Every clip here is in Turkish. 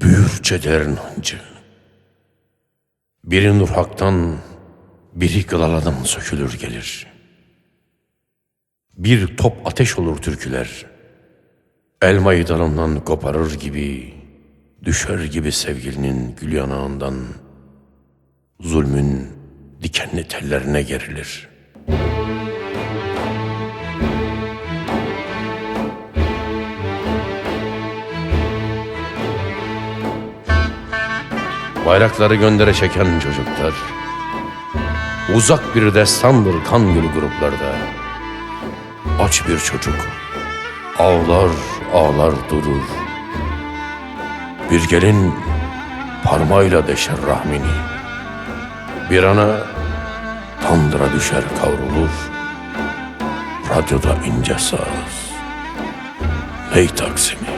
Büyür çetelerin hancı. Biri nur haktan, biri kılaladan sökülür gelir. Bir top ateş olur türküler. Elmayı dalından koparır gibi, düşer gibi sevgilinin gül yanağından, zulmün dikenli tellerine gerilir. Bayrakları göndere çeken çocuklar, uzak bir destandır kan gölü gruplarda. Aç bir çocuk, ağlar ağlar durur. Bir gelin parmağıyla deşer rahmini. Bir ana tandıra düşer kavrulur. Radyoda ince saz, hey Taksim'i.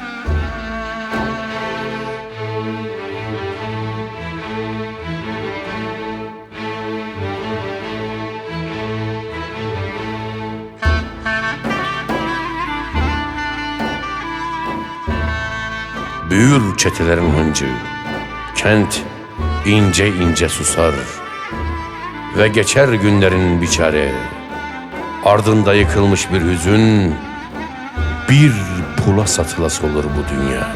Büyür çetelerin hıncı, kent ince ince susar ve geçer günlerin biçare. Ardında yıkılmış bir hüzün, bir pula satılası olur bu dünya.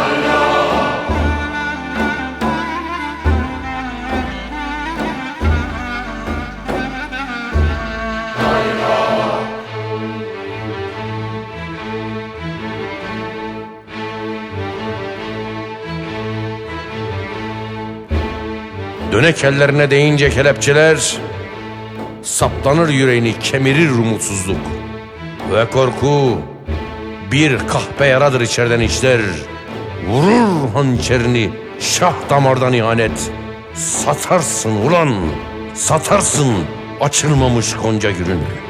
Dönek ellerine değince kelepçeler, saplanır yüreğini kemirir umutsuzluk. Ve korku bir kahpe yaradır içerden işler. Vurur hançerini şah damardan ihanet. Satarsın ulan, satarsın açılmamış gonca gülünü.